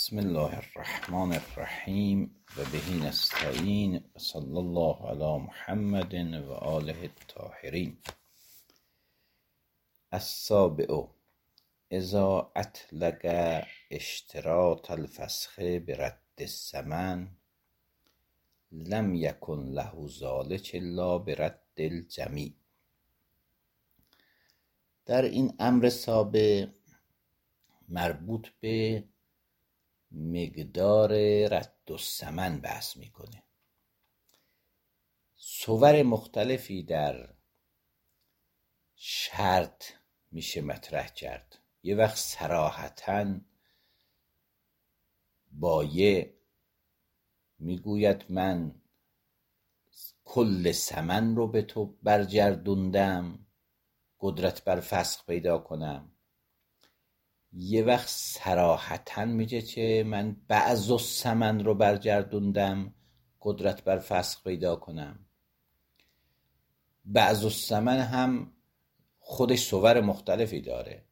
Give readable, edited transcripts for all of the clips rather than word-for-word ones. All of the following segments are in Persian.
بسم الله الرحمن الرحیم و به نستعین و صلی الله علی محمد و آله الطاهرین. السابع اذا اطلق اشتراط الفسخ برد الثمن لم یکن له ذلک الا برد الجمیع. در این امر سابع مربوط به مقدار رد الثمن بحث میکنه. صور مختلفی در شرط میشه مطرح کرد. یه وقت صراحتاً بایع میگوید من کل ثمن رو به تو برگردوندم، قدرت بر فسخ پیدا کنم. یه وقت صراحتاً میگه که من بعض الثمن رو برگردوندم، قدرت بر فسخ پیدا کنم. بعض الثمن هم خودش صور مختلفی داره.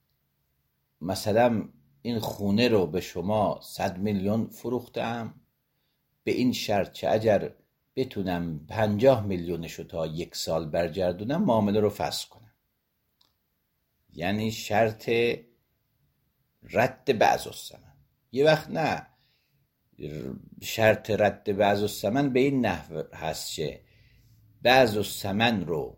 مثلا این خونه رو به شما 100 میلیون فروختم، به این شرط که اگر بتونم 50 میلیونش رو تا 1 سال برگردونم معامله رو فسخ کنم. یعنی شرط رد بعض الثمن. یه وقت نه، شرط رد بعض الثمن به این نحو هست که بعض الثمن رو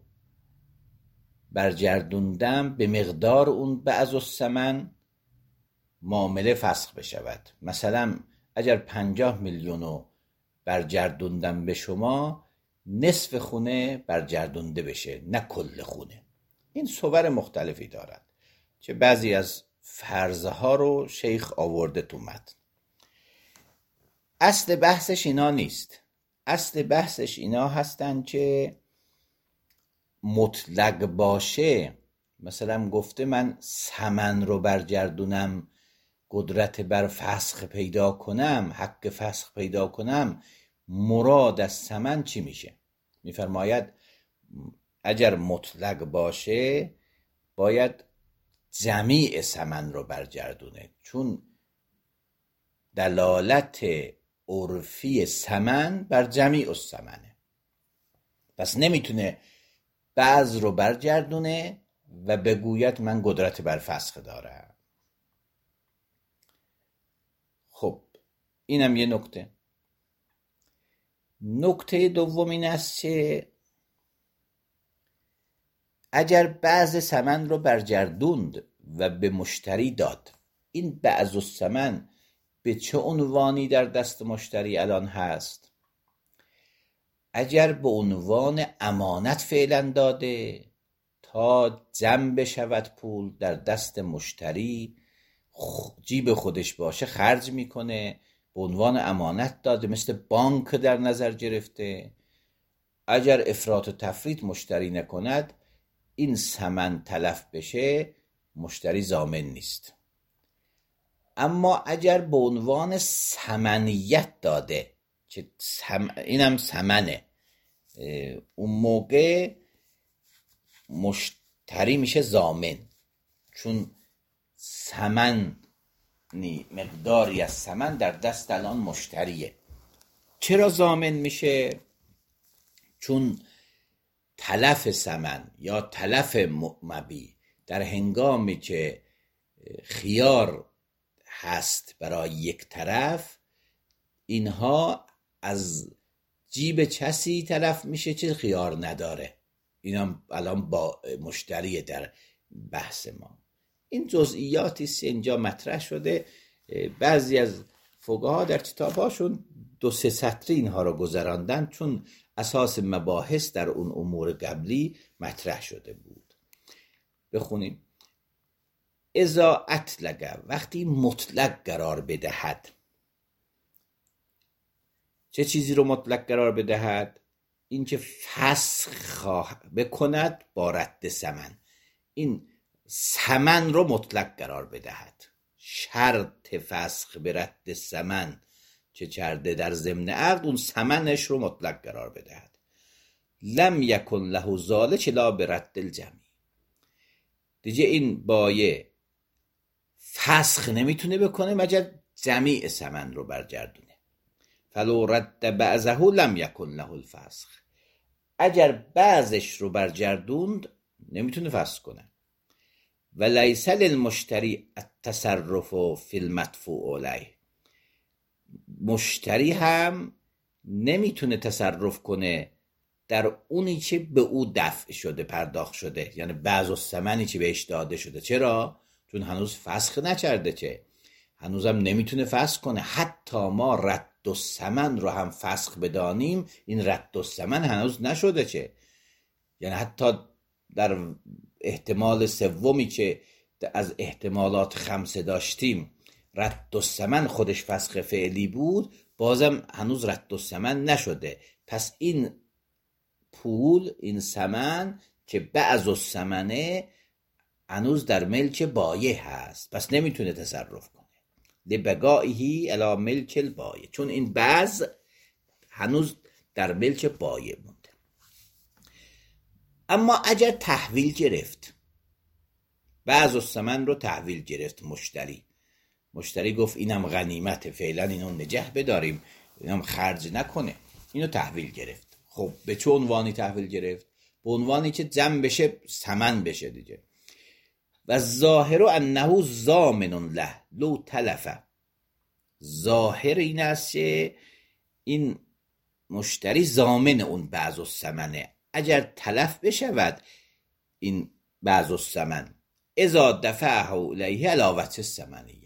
برگردوندم، به مقدار اون بعض الثمن معامله فسخ بشود. مثلا اگر 50 میلیون رو برگردوندم به شما، نصف خونه برگردونده بشه، نه کل خونه. این صور مختلفی دارد که بعضی از فرضه ها رو شیخ آورده تو متن. اصل بحثش اینا نیست. اصل بحثش اینا هستن که مطلق باشه. مثلا گفته من ثمن رو برگردونم، قدرت بر فسخ پیدا کنم، حق فسخ پیدا کنم. مراد از ثمن چی میشه؟ میفرماید اگر مطلق باشه باید جمیع ثمن رو برگردونه، چون دلالت عرفی ثمن بر جمیع الثمنه. پس نمیتونه بعض رو برگردونه و بگوید من قدرت بر فسخ دارم. خب اینم یه نکته. نکته دوم این است که اگر بعض ثمن رو برگردوند و به مشتری داد، این بعض الثمن به چه عنوانی در دست مشتری الان هست؟ اگر به عنوان امانت فعلا داده تا جمع بشود پول در دست مشتری، جیب خودش باشه خرج میکنه، به عنوان امانت داده، مثل بانک در نظر گرفته. اگر افراط و تفریط مشتری نکند، این ثمن تلف بشه، مشتری ضامن نیست. اما اگر به عنوان ثمنیت داده که اینم ثمنه، اون موقع مشتری میشه ضامن، چون ثمن مقداری از ثمن در دست الان مشتریه. چرا ضامن میشه؟ چون تلف ثمن یا تلف مبیع در هنگامی که خیار هست برای یک طرف، اینها از جیب کسی تلف میشه که خیار نداره. اینا الان با مشتری در بحث ما. این جزئیاتی است اینجا مطرح شده. بعضی از فقها در کتابهاشون 2-3 سطری اینها رو گذراندن، چون اساس مباحث در اون امور قبلی مطرح شده بود. بخونیم. اذا اطلق، وقتی مطلق قرار بدهد. چه چیزی رو مطلق قرار بدهد؟ این که فسخ بکند با رد ثمن. این ثمن رو مطلق قرار بدهد. شرط فسخ به رد ثمن چه کرده در ضمن عقد، اون ثمنش رو مطلق قرار بدهد. لم یکن له ذلک الا برد الجمیع. دیگه این بایع فسخ نمیتونه بکنه مگر جمیع ثمن رو برگردونه. فلو رد بعضه لم یکن له الفسخ، اگر بعضش رو برگردوند نمیتونه فسخ کنه. و لیس للمشتری التصرف فی المدفوع علیه، مشتری هم نمیتونه تصرف کنه در اونی که به او دفع شده، پرداخت شده، یعنی بعض الثمنی که بهش داده شده. چرا؟ چون هنوز فسخ نکرده، که هنوزم نمیتونه فسخ کنه. حتی ما رد الثمن رو هم فسخ بدانیم، این رد الثمن هنوز نشده، چه یعنی حتی در احتمال سومی که از احتمالات 5 داشتیم رد الثمن خودش فسخ فعلی بود، بازم هنوز رد الثمن نشده. پس این پول، این ثمن که بعض الثمنه، هنوز در ملک بایع هست، پس نمیتونه تصرف کنه. لبقائه الی ملک البایع، چون این بعض هنوز در ملک بایع مونده. اما اگر تحویل گرفت، بعض الثمن رو تحویل گرفت مشتری گفت اینم غنیمت، فعلا اینو نگه بداریم، اینم خرج نکنه، اینو تحویل گرفت. خب به چه عنوانی تحویل گرفت؟ به عنوانی که جمع بشه، ثمن بشه دیگه. و ظاهر انه ضامن له لو تلف، ظاهر این است که این مشتری ضامن اون بعض الثمنه، اگر تلف بشود این بعض الثمن، اذا دفعه الیه علی وجه الثمنیت،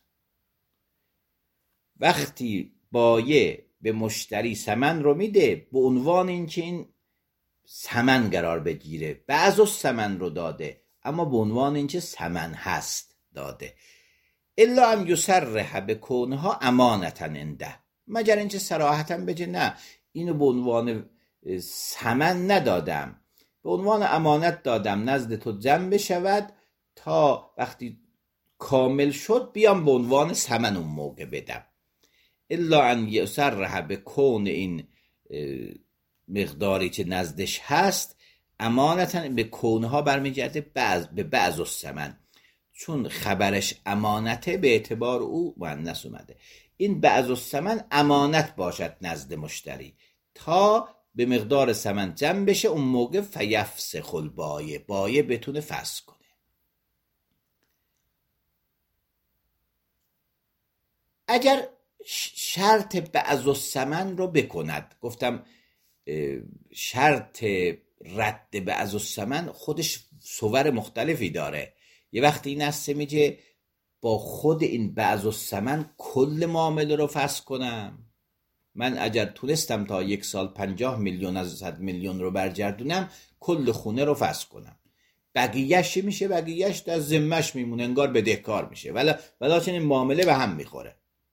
وقتی بایع به مشتری ثمن رو میده به عنوان اینکه این ثمن قرار بگیره، بعض الثمن رو داده اما به عنوان اینکه ثمن هست داده، الا ان یصرح بکونها امانتا عنده، مگر اینکه صراحتا بگه نه، اینو به عنوان ثمن ندادم، به عنوان امانت دادم نزد تو جمع بشود، تا وقتی کامل شد بیام به عنوان ثمن اون موقع بدم. الا ان یصرح بکون این مقداری که نزدش هست امانتا، به کونها برمیگرده به بعض الثمن، چون خبرش امانته به اعتبار او مؤنث اومده. این بعض الثمن امانت باشد نزد مشتری تا به مقدار ثمن جمع بشه، اون موقع فیفسخ البایع، بایع بتونه فسخ کنه. اگر شرط بعض الثمن رو بکند، گفتم شرط رد بعض الثمن خودش صور مختلفی داره. یه وقتی این است میگه با خود این بعض الثمن کل معامله رو فسخ کنم، من اگر تونستم تا 1 سال 50 میلیون از 100 میلیون رو برگردونم، کل خونه رو فسخ کنم، بقیه‌اش میشه، بقیه‌اش در ذمه‌اش میمونه، انگار بدهکار میشه، ولی چنین معامله به هم میخوره.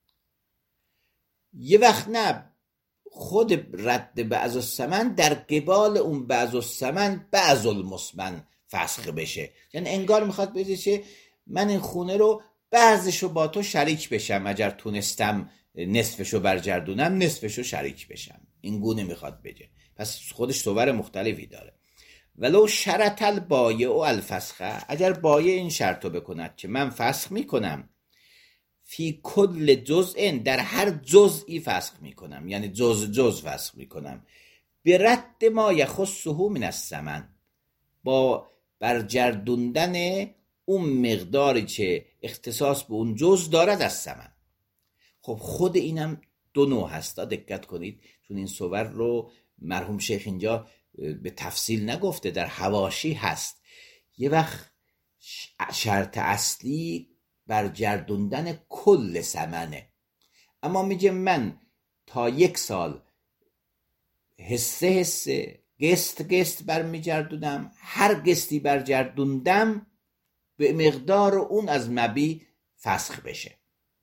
یه وقت نه، خود رد بعض الثمن در قبال اون بعض الثمن بعض المثمن فسخ بشه، یعنی انگار میخواد بگه که من این خونه رو بعضشو با تو شریک بشم، اگر تونستم نصفشو برگردونم نصفشو شریک بشم، این گونه میخواد بگه. پس خودش صور مختلفی داره. ولو شرط البایع الفسخ، اگر بایع این شرطو بکند که من فسخ میکنم، فی کل جزء، در هر جزئی فسخ میکنم، یعنی جز فسخ میکنم، به رد ما یخصه من الثمن، با برگردوندن اون مقداری که اختصاص به اون جز دارد از ثمن. خب خود اینم 2 نوع هست، دقت کنید، چون این صور رو مرحوم شیخ اینجا به تفصیل نگفته، در حواشی هست. یه وقت شرط اصلی برگردوندن کل ثمنه، اما میگه من تا 1 سال حصه قسط برمیگردونم، هر قسطی برگردوندم به مقدار اون از مبی فسخ بشه،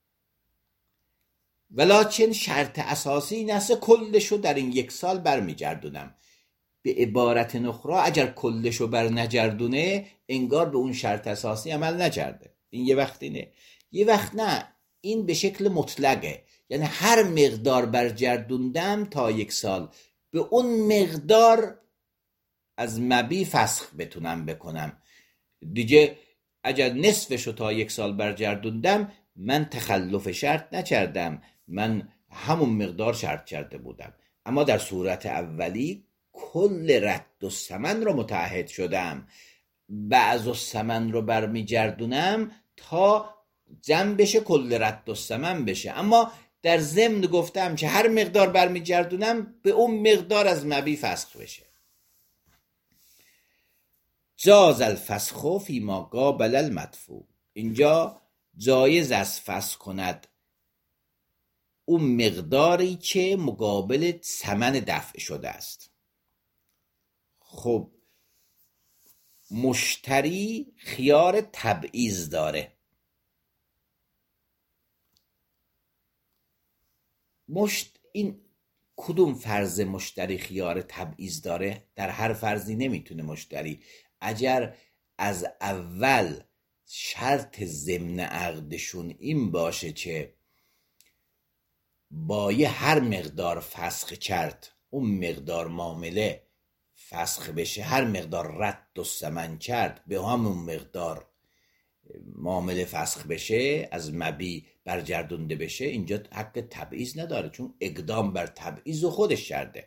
ولیکن شرط اساسی این است کلشو در این 1 سال برمیگردونم. به عبارت نخرا اگر کلشو بر نگردونه انگار به اون شرط اساسی عمل نکرده. این یه وقت اینه، یه وقت نه، این به شکل مطلقه، یعنی هر مقدار برگردوندم تا 1 سال به اون مقدار از مبی فسخ بتونم بکنم دیگه. اگر نصفشو تا 1 سال برگردوندم من تخلف شرط نکردم، من همون مقدار شرط کرده بودم، اما در صورت اولی کل رد الثمن رو متعهد شدم، بعض الثمن رو برمیگردونم تا جمع بشه کل رد الثمن بشه، اما در ضمن گفتم که هر مقدار برمیگردونم به اون مقدار از مبی فسخ بشه. جاز الفسخ فیما قابل المدفوع، اینجا جایز است فسخ کند اون مقداری که مقابل ثمن دفع شده است. خب مشتری خیار تبعیض داره. این کدوم فرض مشتری خیار تبعیض داره؟ در هر فرضی نمیتونه مشتری، اگر از اول شرط ضمن عقدشون این باشه که با یه هر مقدار فسخ کرد اون مقدار معامله فسخ بشه، هر مقدار رد الثمن کرد به همون مقدار معامله فسخ بشه، از مبی برگردونده بشه، اینجا حق تبعیض نداره، چون اقدام بر تبعیض خودش کرده.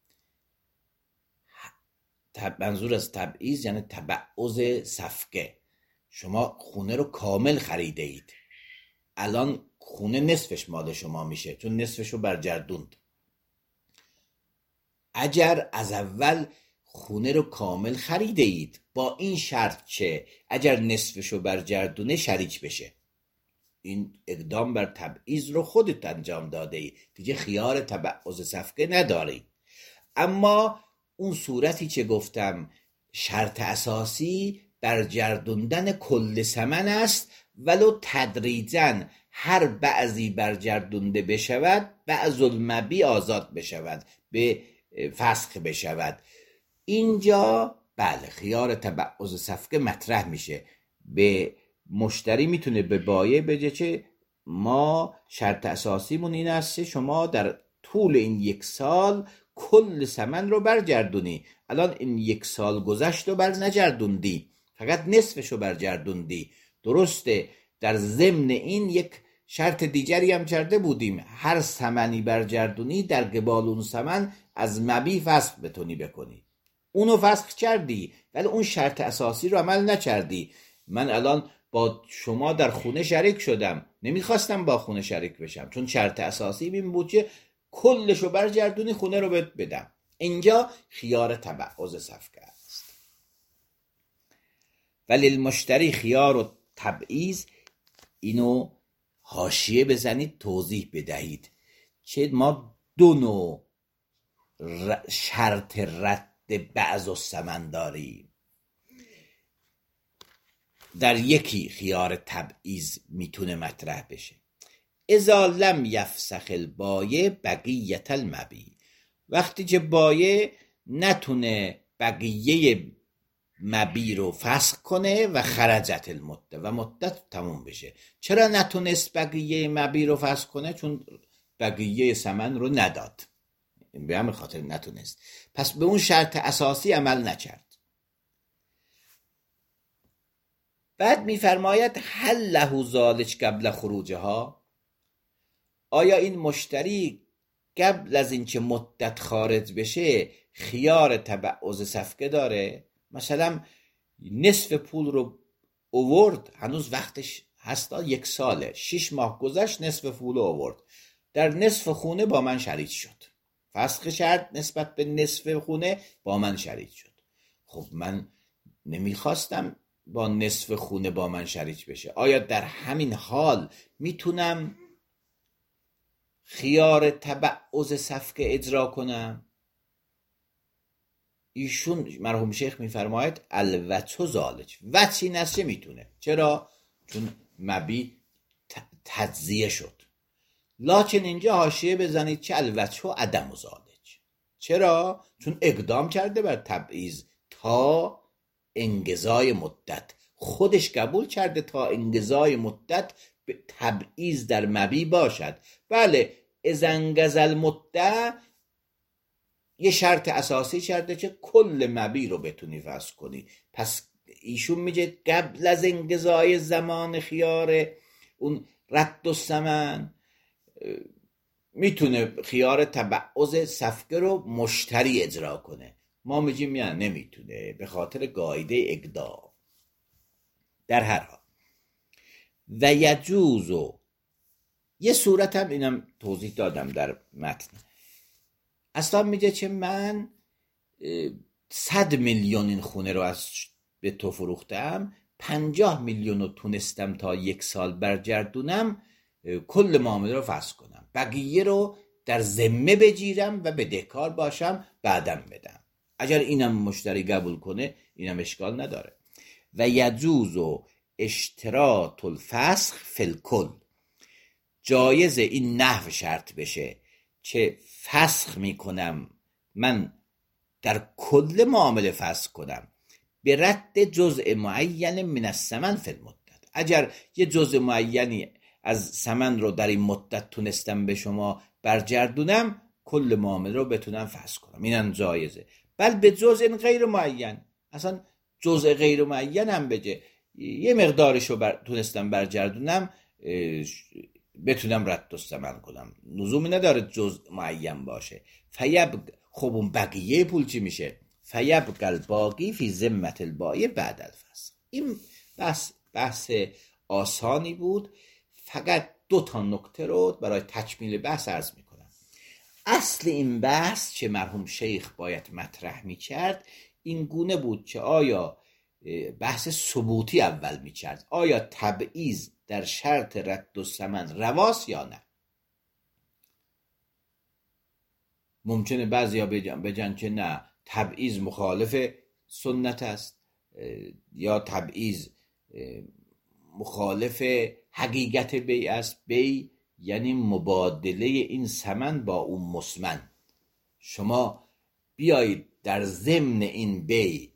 منظور از تبعیض یعنی تبعض صفقه. شما خونه رو کامل خریده اید، الان خونه نصفش مال شما میشه چون نصفش رو برگردوند. اگر از اول خونه رو کامل خریده اید با این شرط که اگر نصفش رو برگردونه شریک بشه، این اقدام بر تبعیض رو خودت انجام داده ای، دیگه خیار تبعض صفقه نداری. اما اون صورتی که گفتم شرط اساسی برگردوندن کل ثمن است، ولو تدریجاً هر بعضی برگردونده بشود، بعض المبی آزاد بشود، به فسخ بشود. اینجا بله خیار تبعض صفقه مطرح میشه. به مشتری میتونه به بایع بگه که ما شرط اساسیمون این است شما در طول این 1 سال کل ثمن رو برگردونی. الان این 1 سال گذشت و برنگردوندی، فقط نصفش رو برگردوندی. درسته در ضمن این یک شرط دیگری هم کرده بودیم، هر ثمنی برگردونی در قبال اون ثمن از مبی فسخ بتونی بکنی. اونو فسخ کردی ولی اون شرط اساسی رو عمل نکردی. من الان با شما در خونه شریک شدم، نمیخواستم با خونه شریک بشم چون شرط اساسی این بود که کلشو برگردونی خونه رو بدم. اینجا خیار تبعض صفقه است. ولی المشتری خیار و تبعیض، اینو حاشیه بزنید توضیح بدهید که ما 2 نوع شرط رد بعض الثمن داریم. در یکی خیار تبعیض میتونه مطرح بشه، اذا لم یفسخ البایع بقیة المبیع، وقتی که بایع نتونه بقیه مبی رو فسخ کنه و خرجت المدت و مدت تموم بشه. چرا نتونست بقیه مبی رو فسخ کنه؟ چون بقیه ثمن رو نداد، به همین خاطر نتونست، پس به اون شرط اساسی عمل نکرد. بعد میفرماید هل له ذلک قبل خروجها، آیا این مشتری قبل از اینکه مدت خارج بشه خیار تبعض صفقه داره؟ مثلا نصف پول رو اوورد، هنوز وقتش هستا، 1 ساله، 6 ماه گذشت، نصف پول رو اوورد، در نصف خونه با من شریک شد، فسخ شرط نسبت به نصف خونه با من شریک شد. خب من نمیخواستم با نصف خونه با من شریک بشه، آیا در همین حال میتونم خیار تبعض صفقه اجرا کنم؟ ایشون مرحوم شیخ میفرماید الوجه ذالک، وجه این است میتونه. چرا؟ چون مبی تجزیه شد. لکن اینجا حاشیه بزنید که الوجه و عدم ذالک. چرا؟ چون اقدام کرده بر تبعیض تا انقضای مدت، خودش قبول کرده تا انقضای مدت تبعیض در مبی باشد. بله اذا انقضى المدت یه شرط اساسی کرده که کل مبی رو بتونی فسخ کنی، پس ایشون میگه قبل از انقضای زمان خیار اون رد الثمن میتونه خیار تبعض صفقه رو مشتری اجرا کنه، ما میگیم نه نمیتونه به خاطر قاعده اقدام. در هر حال و یجوزو یه صورت هم اینم توضیح دادم در متن، اصلا میگه که من 100 میلیون این خونه رو از به تو فروختم، 50 میلیون رو تونستم تا 1 سال برگردونم، کل معامله رو فسخ کنم، بقیه رو در ذمه بگیرم و بدهکار باشم بعدم بدم. اگر اینم مشتری قبول کنه اینم اشکال نداره. و یجوز اشتراط الفسخ فی الکل، جایز این نحو شرط بشه که فسخ میکنم من در کل معامله فسخ کنم به رد جزء معین من الثمن فی المدت. اگر یه جزء معینی از ثمن رو در این مدت تونستم به شما برگردونم، کل معامله رو بتونم فسخ کنم، اینم جایزه. بل به جزء غیر معین، اصلا جزء غیر معین هم بگه یه مقدارش رو تونستم برگردونم بتونم رد الثمن کنم، لزومی نداره جزء معین باشه. خب اون بقیه پول چی میشه؟ فیبقى الباقی فی ذمة البائع بعد الفسخ. این بحث آسانی بود، فقط 2 نکته رو برای تکمیل بحث عرض میکنم. اصل این بحث که مرحوم شیخ باید مطرح میکرد این گونه بود که آیا بحث ثبوتی اول میکرد، آیا تبعیض در شرط رد الثمن رواست یا نه. ممکنه بعضیا بگن که نه، تبعیض مخالف سنت است، یا تبعیض مخالف حقیقت بیع است. بیع یعنی مبادله این ثمن با اون مسمن. شما بیایید در ضمن این بیع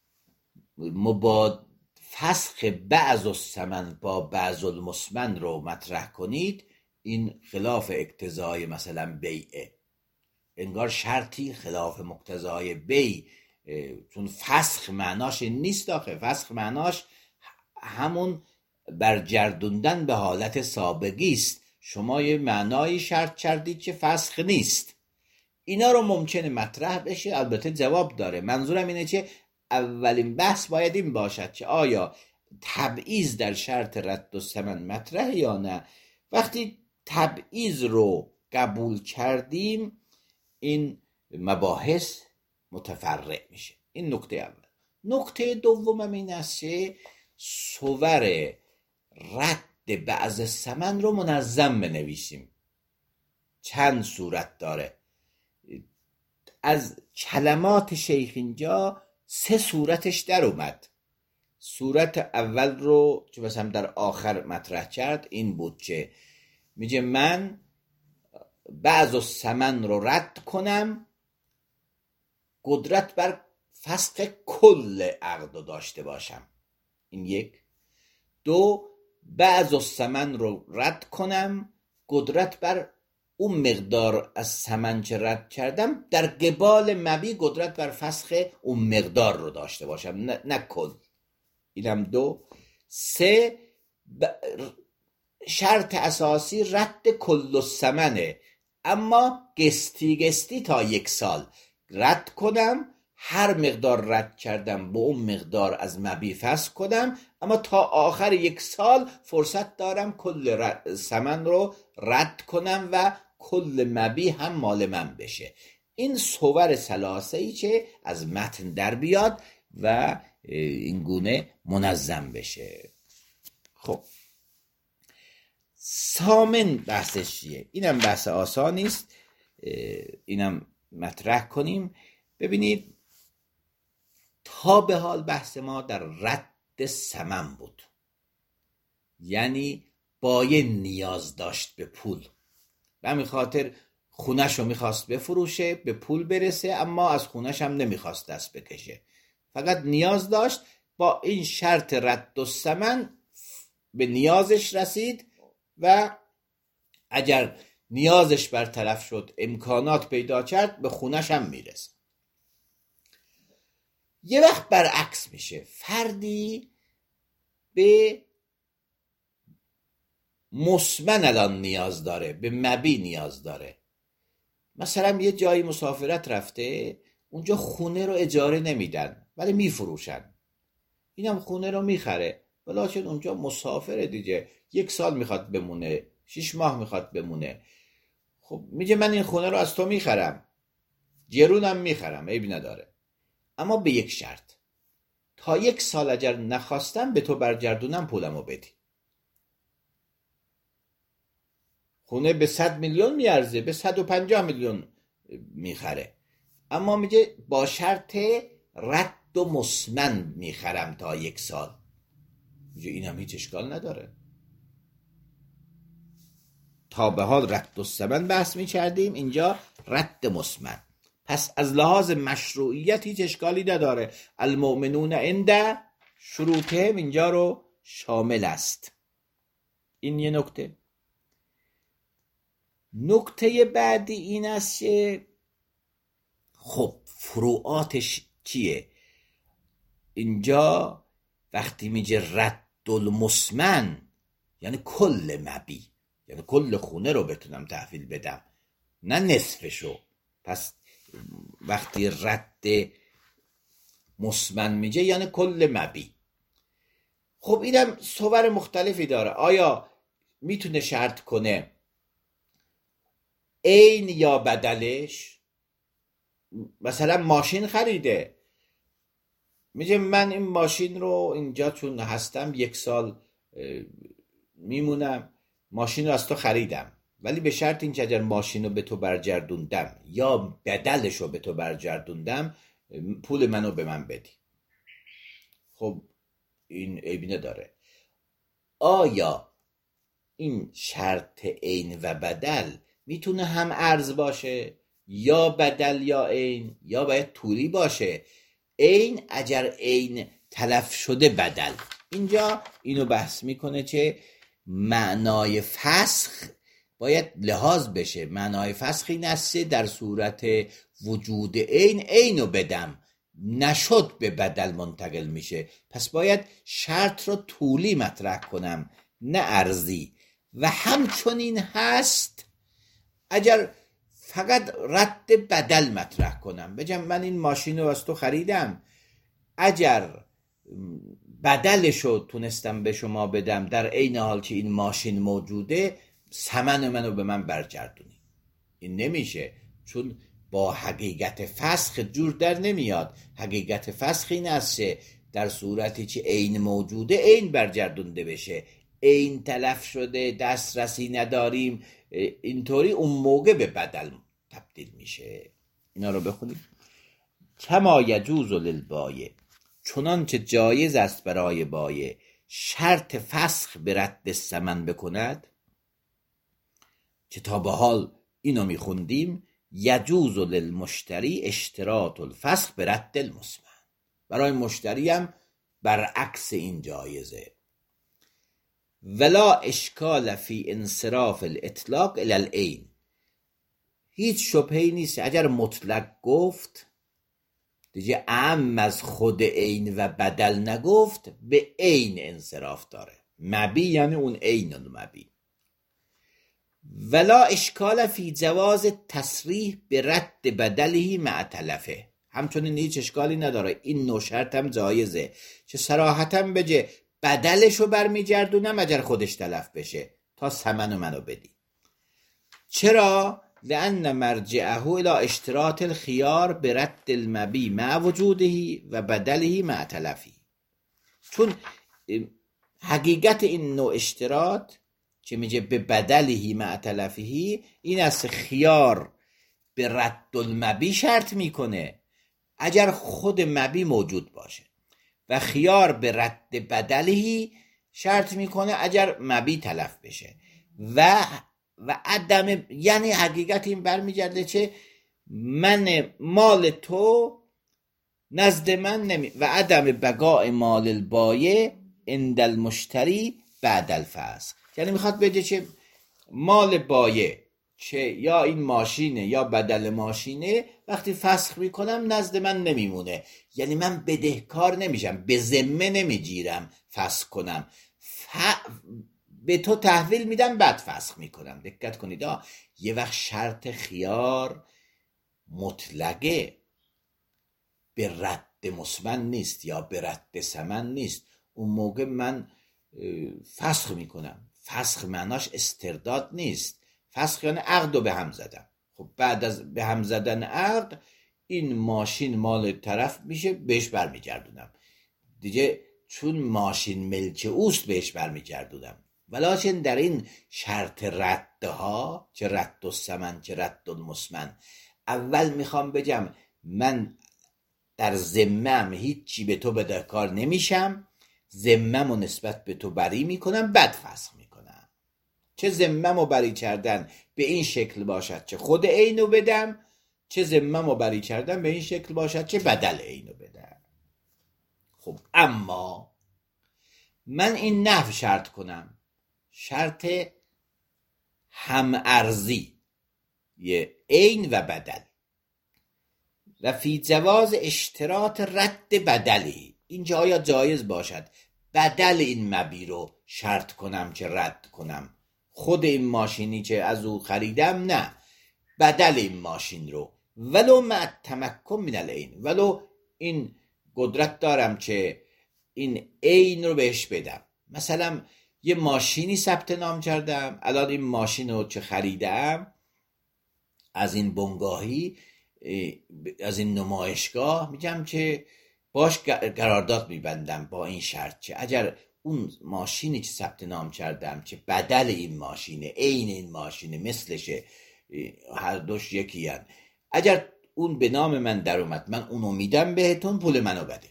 فسخ بعض الثمن با بعض المسمن رو مطرح کنید، این خلاف اقتضای مثلا بیعه، انگار شرطی خلاف مقتضای بیع، چون فسخ معناش نیست. آخه فسخ معناش همون برگردوندن به حالت سابقی است. شما یه معنایی شرط کردید که فسخ نیست. اینا رو ممکنه مطرح بشه، البته جواب داره. منظورم اینه که اولین بحث باید این باشد که آیا تبعیض در شرط رد الثمن مطرح یا نه. وقتی تبعیض رو قبول کردیم این مباحث متفرع میشه. این نکته اول. نکته دومم این است که صور رد بعض ثمن رو منظم بنویسیم. چند صورت داره. از کلمات شیخ اینجا 3 صورتش در اومد. صورت اول رو که مثلا در آخر مطرح کرد این بود که میگه من بعض الثمن رو رد کنم، قدرت بر فسخ کل عقد رو داشته باشم. این 1. 2. بعض الثمن رو رد کنم، قدرت بر اون مقدار از ثمن که رد کردم در قبال مبی قدرت بر فسخ اون مقدار رو داشته باشم، نه کل. اینم 2. 3. شرط اساسی رد کل الثمنه، اما گستی تا 1 سال رد کنم، هر مقدار رد کردم به اون مقدار از مبی فسخ کنم، اما تا آخر 1 سال فرصت دارم کل ثمن رو رد کنم و کل مبی هم مال من بشه. این صور ثلاثه‌ای که از متن در بیاد و این گونه منظم بشه. خب ثامن بحثش چیه؟ اینم بحث آسانی است، اینم مطرح کنیم. ببینید تا به حال بحث ما در رد ثمن بود، یعنی باید نیاز داشت به پول، به همین خاطر خونش رو میخواست بفروشه، به پول برسه، اما از خونش هم نمیخواست دست بکشه، فقط نیاز داشت. با این شرط رد الثمن به نیازش رسید و اگر نیازش برطرف شد، امکانات پیدا کرد، به خونش هم میرسه. یه وقت برعکس میشه، فردی به مسمن الان نیاز داره، به مبی نیاز داره. مثلا یه جایی مسافرت رفته، اونجا خونه رو اجاره نمیدن ولی میفروشن، اینم خونه رو میخره، ولیکن اونجا مسافره دیگه، 1 سال میخواد بمونه، 6 ماه میخواد بمونه. خب میگه من این خونه رو از تو میخرم، گرونم میخرم، عیبی نداره، اما به یک شرط، تا 1 سال اگر نخواستم به تو برگردونم پولمو بدی. خونه به 100 میلیون میارزه، به 150 میلیون میخره، اما میگه با شرط رد و مسمن میخرم تا 1 سال. میگه این هم هیچ اشکال نداره. تا به حال رد و ثمن بحث میکردیم، اینجا رد مسمن. پس از لحاظ مشروعیت هیچ اشکالی نداره. المؤمنون عند شروطهم اینجا رو شامل است. این یه نکته. نکته بعدی این است که خب فروعاتش چیه؟ اینجا وقتی میگه رد المسمن یعنی کل مبی، یعنی کل خونه رو بتونم تحویل بدم، نه نصفشو. پس وقتی رد مسمن میگه یعنی کل مبی. خب اینم صور مختلفی داره. آیا میتونه شرط کنه عین یا بدلش؟ مثلا ماشین خریده، میگه من این ماشین رو اینجا چون هستم 1 سال میمونم، ماشین رو از تو خریدم، ولی به شرط این که اگر ماشین رو به تو برگردوندم یا بدلش رو به تو برگردوندم پول منو به من بدی. خب این عیبی نداره. آیا این شرط عین و بدل میتونه هم ارز باشه یا بدل یا عین، یا باید طولی باشه؟ عین اگر عین تلف شده بدل. اینجا اینو بحث میکنه که معنای فسخ باید لحاظ بشه. معنای فسخ این است در صورت وجود عینو بدم، نشد به بدل منتقل میشه، پس باید شرط رو طولی مطرح کنم نه ارزی. و همچنین هست اگر فقط رد بدل مطرح کنم، بگم من این ماشین رو از تو خریدم، اگر بدلشو تونستم به شما بدم در عین حال که این ماشین موجوده، ثمن منو به من برگردونی. این نمیشه، چون با حقیقت فسخ جور در نمیاد. حقیقت فسخ این است در صورتی که عین موجوده عین برگردونده بشه، عین تلف شده دسترسی نداریم، اینطوری اون موقع به بدل تبدیل میشه. اینا رو بخونیم. کما یجوز للبایع، چنانچه جایز است برای بایع شرط فسخ به رد ثمن بکند، که تا به حال اینو میخوندیم یجوز للمشتری اشتراط الفسخ به رد المسمن. برای مشتری هم برعکس این جایزه. ولا اشکال فی انصراف الاطلاق الی العین، هیچ شبهه‌ای نیست اگر مطلق گفت دیگه اعم از خود عین و بدل نگفت، به عین انصراف داره. مبی یعنی اون عین و مبی. ولا اشکال فی جواز تصریح به رد بدله مع تلفه، همچنین هیچ اشکالی نداره، این نوع شرط هم جایزه که صراحتا بگه بدلشو برمیگردونم اگر خودش تلف بشه تا ثمن منو بدی. چرا؟ لأن مرجعه الى اشتراط الخيار برد المبی مع وجوده و بدله مع تلفی. چون حقیقت این نوع اشتراط که میگه به بدله مع تلفی این است، خیار به رد المبی شرط میکنه اگر خود مبی موجود باشه، و خیار به رد بدله شرط میکنه اگر مبی تلف بشه. و عدم، یعنی حقیقت این برمیگرده چه؟ من مال تو نزد من نمی، و عدم بقاء مال البایع عند المشتری بعد الفسخ. یعنی میخواد بگه چه؟ مال بایع چه یا این ماشینه یا بدل ماشینه، وقتی فسخ میکنم نزد من نمیمونه، یعنی من بدهکار نمیشم، به ذمه نمیگیرم فسخ کنم، به تو تحویل میدم بعد فسخ میکنم. دقت کنید یه وقت شرط خیار مطلقه به رد مثمن نیست یا به رد ثمن نیست. اون موقع من فسخ میکنم. فسخ معناش استرداد نیست. فسخ یعنی عقد رو به هم زدم. خب بعد از به هم زدن عقد این ماشین مال طرف میشه، بهش برمیگردونم دیگه، چون ماشین ملک اوست بهش برمیگردونم. ولیکن در این شرط ردها، چه رد الثمن چه رد المثمن، اول میخوام بگم من در ذمم هیچی به تو بدهکار نمیشم، ذممو نسبت به تو بری میکنم، بعد فسخ میکنم. چه ذممو بری کردن به این شکل باشد چه خود عینو بدم، چه ذممو بری کردن به این شکل باشد چه بدل عینو بدم. خب اما من این نحو شرط کنم، شرط همارزی یه عین و بدل، و فی جواز اشتراط رد بدلی، اینجا آیا جایز باشد بدل این مبی رو شرط کنم که رد کنم؟ خود این ماشینی که از او خریدم نه، بدل این ماشین رو، ولو مع تمکن من العین، ولو این قدرت دارم که این عین رو بهش بدم. مثلا یه ماشینی ثبت نام کردم، الان این ماشین رو که خریدم از این بنگاهی، از این نمایشگاه، میگم که باش قرارداد میبندم با این شرط که اگر اون ماشینی که ثبت نام کردم که بدل این ماشینه، عین این ماشینه، مثلشه، هر دوش یکی هن، اگر اون به نام من در اومد من اونو میدم بهتون، پول منو بده.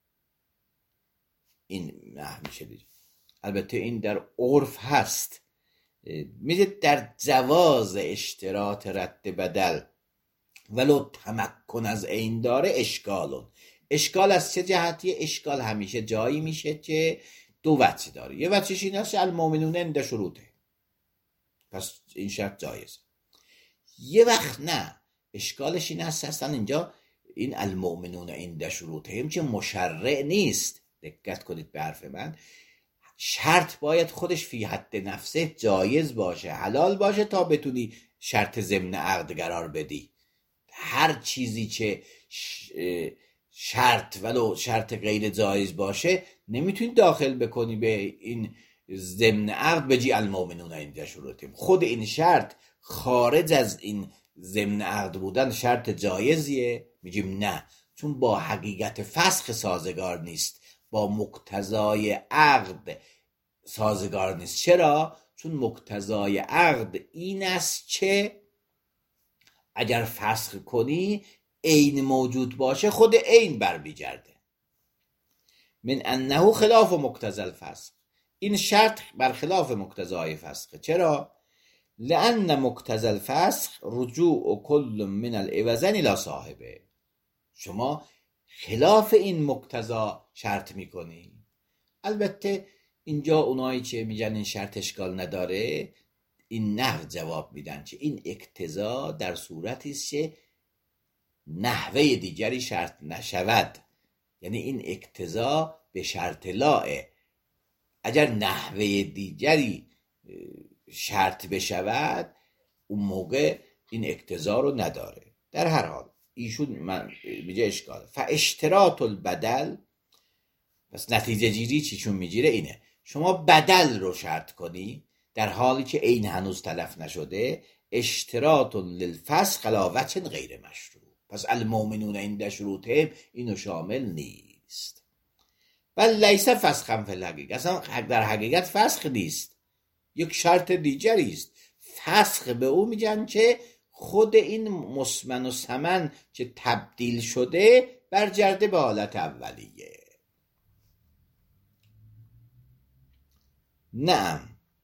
این نه میشه دیگه. البته این در عرف هست، میگه در جواز اشتراط رد بدل ولو تمکن از عین داره اشکال از چه جهتی؟ اشکال همیشه جایی میشه که دو وجه داره. یه وجهش این است المؤمنون عند شروطه، پس این شرط جایز. یه وقت نه، اشکالش این است اصلا اینجا این المؤمنون عند شروطه هم که مشرع نیست. دقت کنید به حرف من، شرط باید خودش فی حد نفسه جایز باشه، حلال باشه تا بتونی شرط ضمن عقد قرار بدی. هر چیزی که شرط ولو شرط غیر جایز باشه نمیتونی داخل بکنی به این ضمن عقد بجی المؤمنون عند شروطهم. خود این شرط خارج از این ضمن عقد بودن شرط جایزیه، میگیم نه، چون با حقیقت فسخ سازگار نیست، با مقتضای عقد سازگار نیست. چرا؟ چون مقتضای عقد این است که اگر فسخ کنی عین موجود باشه، خود عین برمیگرده. من انه خلاف مقتضی الفسخ، این شرط برخلاف مقتضای فسخه. چرا؟ لان مقتضی الفسخ رجوع کل من العوضین الی صاحبه. شما خلاف این مقتضا شرط میکنی. البته اینجا اونایی که میگن این شرط اشکال نداره، این نحو جواب میدن که این اقتضا در صورتی است که نحوه دیگری شرط نشود، یعنی این اقتضا به شرط لاه. اگر نحوه دیگری شرط بشود اون موقع این اقتضا رو نداره. در هر حال ایشون میگه اشکال فاشتراط البدل، پس نتیجه گیری چیشون میگیره اینه، شما بدل رو شرط کنی در حالی که عین هنوز تلف نشده، اشتراط للفسخ علی وجه غیر مشروع، پس المؤمنون عند شروطهم اینو شامل نیست. بل لیس فسخا فی الحقیقه، اصلا در حقیقت فسخ نیست، یک شرط دیگری است. فسخ به او میگن که خود این مثمن و ثمن که تبدیل شده برگرده به حالت اولیه. نه،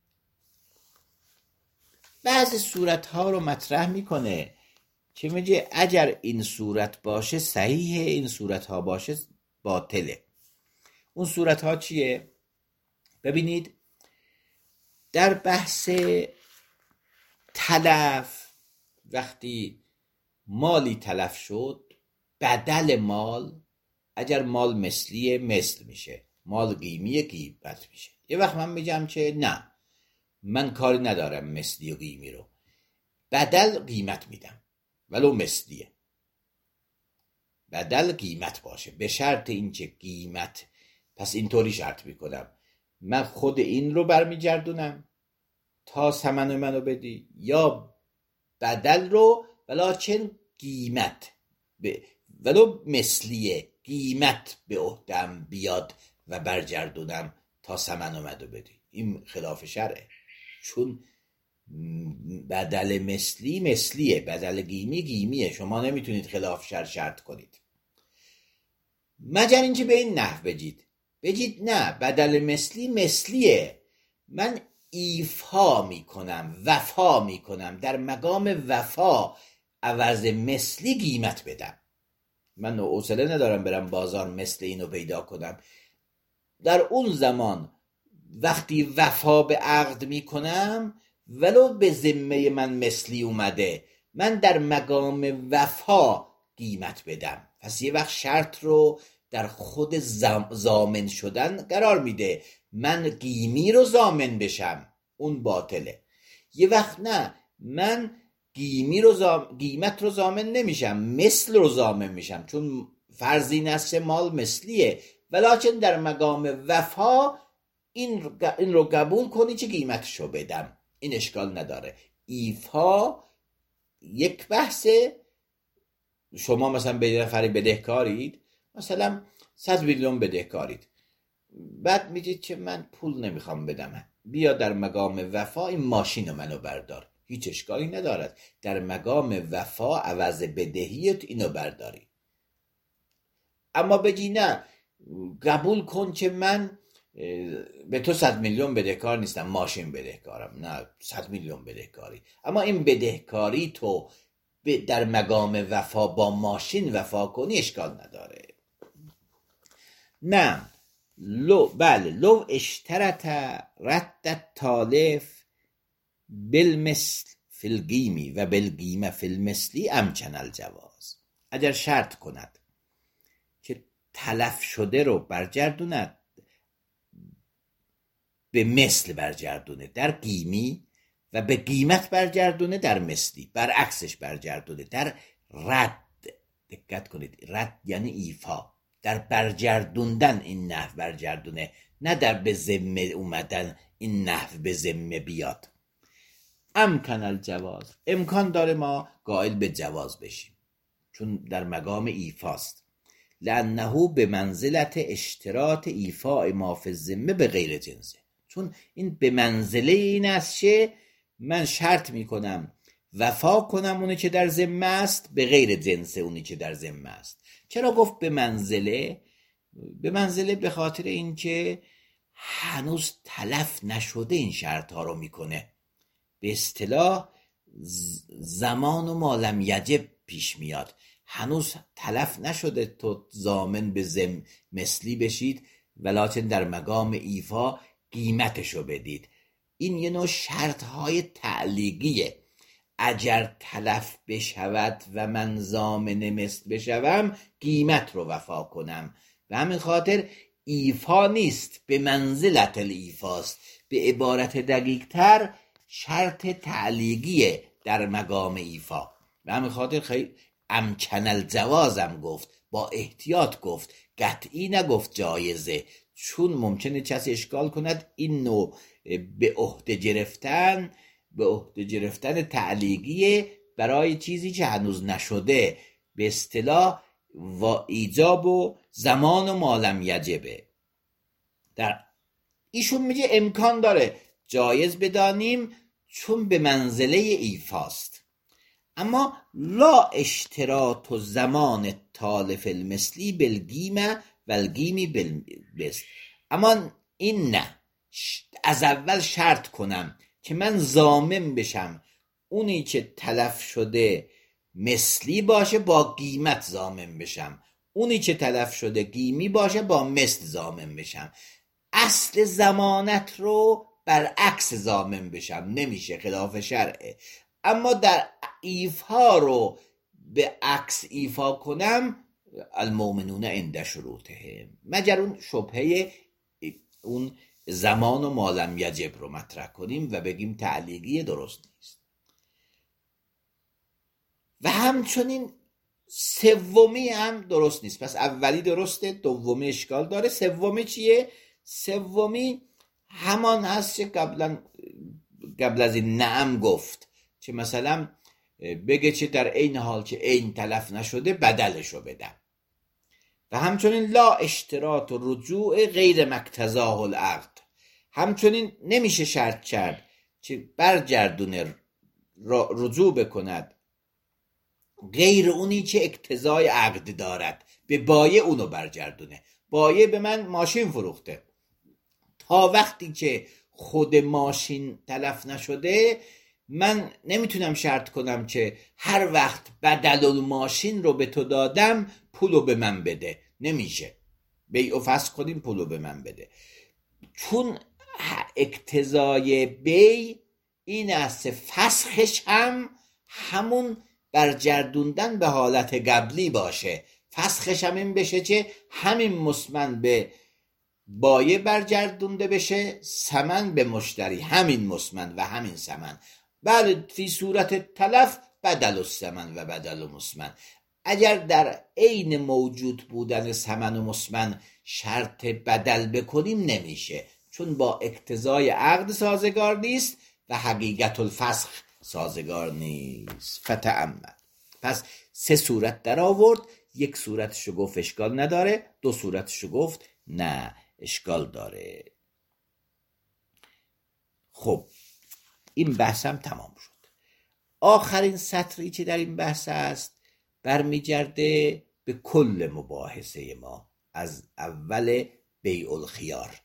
بعضی صورتها رو مطرح میکنه که میگه اگر این صورت باشه صحیحه، این صورتها باشه باطله. اون صورتها چیه؟ ببینید در بحث تلف، وقتی مالی تلف شد، بدل مال، اگر مال مثلیه مثل میشه، مال قیمیه قیمت میشه. یه وقت من میگم که نه، من کاری ندارم مثلی و قیمی رو، بدل قیمت میدم ولو مثلیه، بدل قیمت باشه، به شرط اینکه قیمت، پس اینطوری شرط میکنم من خود این رو برمیگردونم تا ثمن منو بدی، یا بدل رو ولکن قیمت ولو مثلیه قیمت به عهدم بیاد و برگردونم تا ثمن منو بدی. این خلاف شرعه، چون بدل مثلی مثلیه، بدل قیمی قیمیه، شما نمیتونید خلاف شرع شرط کنید، مگر اینکه به این نحو بگید نه بدل مثلی مثلیه، من ایفا میکنم، وفا میکنم، در مقام وفا عوض مثلی قیمت بدم. من حوصله ندارم برم بازار مثل اینو پیدا کنم. در اون زمان وقتی وفا به عقد میکنم ولو به ذمه من مثلی اومده، من در مقام وفا قیمت بدم. پس یه وقت شرط رو در خود ضامن شدن قرار میده، من قیمی رو ضامن بشم اون باطله. یه وقت نه، من قیمت رو ضامن نمیشم، مثل رو ضامن میشم، چون فرضی نفس مال مثلیه، ولیکن در مقام وفا این رو قبول کنی چه قیمتشو بدم، این اشکال نداره. ایفا یک بحثه. شما مثلا به نفری بدهکارید، مثلا 100 میلیون بدهکارید، بعد میگید که من پول نمیخوام بدم، بیا در مقام وفا این ماشین منو بردار، هیچ اشکالی ندارد، در مقام وفا عوض بدهیت اینو برداری. اما بگی نه قبول کن که من به تو 100 میلیون بدهکار نیستم، ماشین بدهکارم، نه 100 میلیون بدهکاری، اما این بدهکاری تو در مقام وفا با ماشین وفا کنی اشکال نداره. نه بله لو اشترط رد تالف بالمثل فی القیمی و بالقیمه فی المثلی امکن الجواز. اگر شرط کند که تلف شده رو برگردوند به مثل برگردونه در قیمی و به قیمت برگردونه در مثلی، برعکسش برگردونه در رد. دقت کنید، رد یعنی ایفا، در برگردوندن این نحو برگردونه، نه در به ذمه اومدن این نحو به ذمه بیاد. امکن الجواز، امکان داره ما قائل به جواز بشیم، چون در مقام ایفاست. لانه به منزلت اشتراط ایفاء ما فی الذمه به غیر جنسه، چون این به منزله این است که من شرط میکنم وفا کنم اونی که در ذمه است به غیر جنس اونی که در ذمه است. چرا گفت به منزله؟ به منزله به خاطر اینکه هنوز تلف نشده این شرط ها رو میکنه. به اصطلاح زمان و ما لم یجب پیش میاد، هنوز تلف نشده تو ضامن به مثلی بشید ولکن در مقام ایفا قیمتشو بدید. این یه نوع شرط های تعلیقیه. اگر تلف بشود و من ضامن مثل بشوم قیمت رو وفا کنم، به همین خاطر ایفا نیست، به منزلت الایفاست. به عبارت دقیق تر شرط تعلیقیه در مقام ایفا. به همین خاطر خیلی امکن الجوازم گفت، با احتیاط گفت، قطعی نگفت جایزه، چون ممکنه کسی اشکال کند این نوع به عهده گرفتن تعلیقیه برای چیزی که هنوز نشده، به اصطلاح و ایجاب و زمان و ما لم یجبه. در ایشون میگه امکان داره جایز بدانیم چون به منزله ایفاست. اما لا اشتراط و زمان تالف المثلی بالقیمه و القیمی بالمثل. اما این نه، از اول شرط کنم که من ضامن بشم اونی که تلف شده مثلی باشه با قیمت ضامن بشم، اونی که تلف شده قیمی باشه با مثل ضامن بشم. اصل ضمانت رو برعکس ضامن بشم نمیشه، خلاف شرعه. اما در ایفا رو به عکس ایفا کنم، المؤمنون عند شروطهم، مگر اون شبهه اون زمان و مالم یجب رو مطرح کنیم و بگیم تعلیقی درست نیست. و همچنین سومی هم درست نیست. پس اولی درسته، دومی اشکال داره، سومی چیه؟ سومی همان هست که قبل از این نعم گفت، که مثلا بگه چه در عین حال که عین تلف نشده بدلش رو بدم. و همچنین لا اشتراط و رجوع غیر مقتضاه العقد، همچنین نمیشه شرط کرد که برگردونه رجوع بکند غیر اونی که اقتضای عقد دارد، به بایع اونو برگردونه. بایع به من ماشین فروخته، تا وقتی که خود ماشین تلف نشده من نمیتونم شرط کنم که هر وقت بدل الماشین رو به تو دادم پولو به من بده. نمیشه. بیع و فسخ کنیم پولو به من بده، چون اقتضای بیع این است فسخش هم همون برگردوندن به حالت قبلی باشه. فسخش هم این بشه که همین مسمن به بایع برگردونده بشه، ثمن به مشتری، همین مسمن و همین ثمن. بله فی صورت تلف بدل الثمن و بدل المسمن. اگر در عین موجود بودن ثمن و مسمن شرط بدل بکنیم نمیشه، چون با اقتضای عقد سازگار نیست و حقیقت الفسخ سازگار نیست. فتأمل. پس 3 صورت در آورد، 1 صورتشو گفت اشکال نداره، 2 صورتشو گفت نه اشکال داره. خب این بحثم تمام شد. آخرین سطری که در این بحث است برمیگرده به کل مباحثه ما از اول بیع الخیار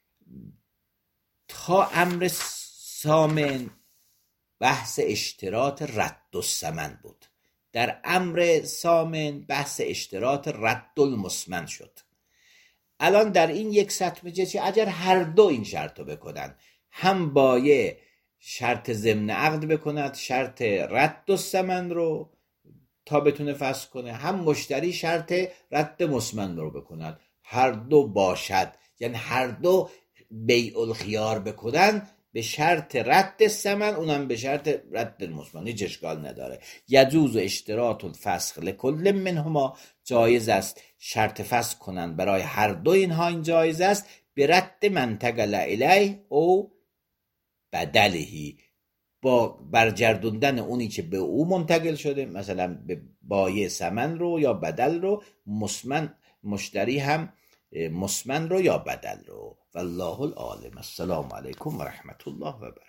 تا امر ثامن. بحث اشتراط رد الثمن بود. در امر ثامن بحث اشتراط رد المسمن شد. الان در این 1 سطر میگه که اگر هر دو این شرط رو بکنن، هم بایع شرط ضمن عقد بکند شرط رد الثمن رو تا بتونه فسخ کنه، هم مشتری شرط رد مسمن رو بکند، هر دو باشد، یعنی هر دو بیع الخیار بکنن به شرط رد الثمن، اونم به شرط رد المسمن، هیچ اشکال نداره. یجوز اشتراط الفسخ لکل منهما، جایز است شرط فسخ کنن برای هر دو اینها، این جایز است. به رد منتقل الیه او بدلهی، با برگردوندن اونی که به او منتقل شده، مثلا به بایع ثمن رو یا بدل رو، مسمن مشتری هم مسمن رو یا بدل رو. والله العالم. السلام علیکم و رحمت الله و برکاته.